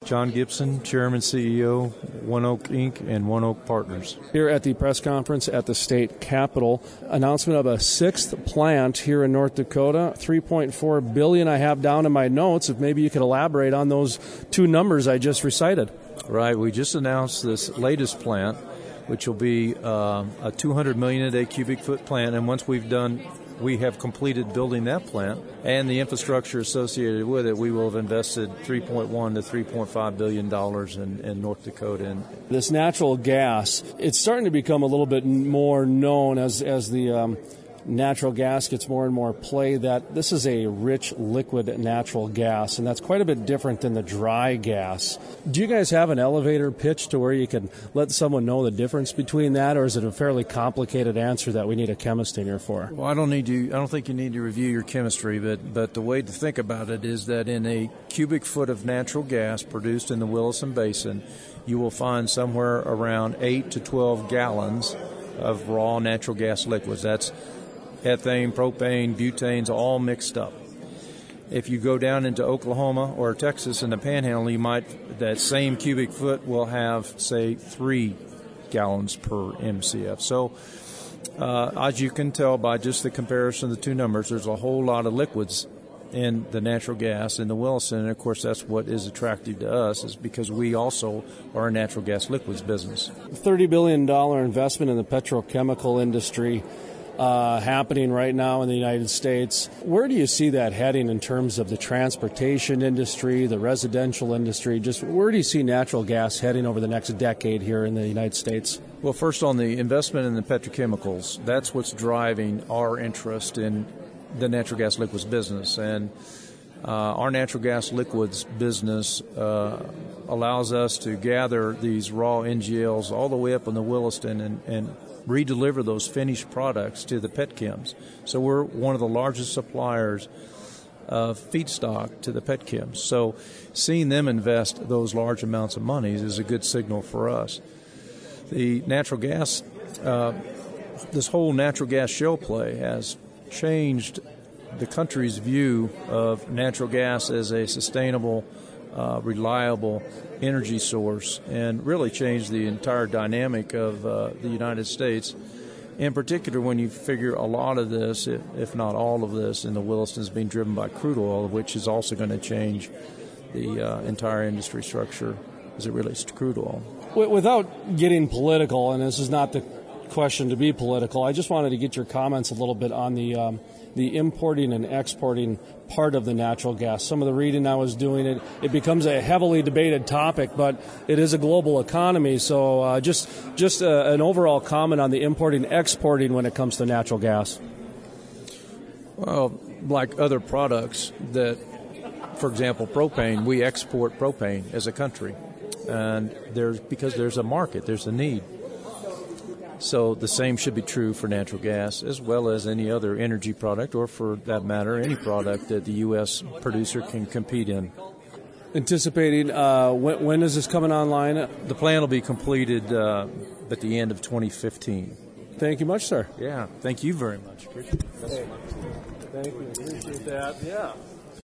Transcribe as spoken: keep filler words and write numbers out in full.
John Gibson, Chairman, C E O, One Oak Incorporated and One Oak Partners. Here at the press conference at the state capitol, announcement of a sixth plant here in North Dakota, three point four billion dollars I have down in my notes. If maybe you could elaborate on those two numbers I just recited. Right, we just announced this latest plant, which will be uh, a two hundred million a day cubic foot plant, and once we've done we have completed building that plant and the infrastructure associated with it, we will have invested three point one to three point five billion dollars in, in North Dakota. And this natural gas, it's starting to become a little bit more known as as the um, natural gas gets more and more play, that this is a rich liquid natural gas, and that's quite a bit different than the dry gas. Do you guys have an elevator pitch to where you can let someone know the difference between that, or is it a fairly complicated answer that we need a chemist in here for? Well, I don't need to. I don't think you need to review your chemistry, but but the way to think about it is that in a cubic foot of natural gas produced in the Williston Basin, you will find somewhere around eight to twelve gallons of raw natural gas liquids. That's ethane, propane, butanes, all mixed up. If you go down into Oklahoma or Texas in the Panhandle, you might, that same cubic foot will have, say, three gallons per M C F. So, uh, as you can tell by just the comparison of the two numbers, there's a whole lot of liquids in the natural gas in the Williston, and of course that's what is attractive to us, is because we also are a natural gas liquids business. thirty billion dollars investment in the petrochemical industry Uh, happening right now in the United States. Where do you see that heading in terms of the transportation industry, the residential industry? Just where do you see natural gas heading over the next decade here in the United States? Well, first on the investment in the petrochemicals, that's what's driving our interest in the natural gas liquids business. And uh, our natural gas liquids business uh, allows us to gather these raw N G Ls all the way up in the Williston and, and redeliver those finished products to the petchems. So we're one of the largest suppliers of feedstock to the petchems. So seeing them invest those large amounts of money is a good signal for us. The natural gas, uh, this whole natural gas shale play has changed the country's view of natural gas as a sustainable, uh, reliable energy source, and really changed the entire dynamic of uh, the United States. In particular, when you figure a lot of this, if, if not all of this, in the Williston is being driven by crude oil, which is also going to change the uh, entire industry structure as it relates to crude oil. Without getting political, and this is not the question to be political, I just wanted to get your comments a little bit on the um, the importing and exporting part of the natural gas. Some of the reading I was doing, it, it becomes a heavily debated topic, but it is a global economy. So uh, just just uh, an overall comment on the importing, exporting when it comes to natural gas. Well, like other products that, for example, propane, we export propane as a country. And there's because there's a market, there's a need. So the same should be true for natural gas as well as any other energy product, or for that matter, any product that the U S producer can compete in. Anticipating, uh, when, when is this coming online? The plan will be completed uh, at the end of twenty fifteen. Thank you much, sir. Yeah, thank you very much. Appreciate it. Hey. Thank you. Appreciate that. Yeah.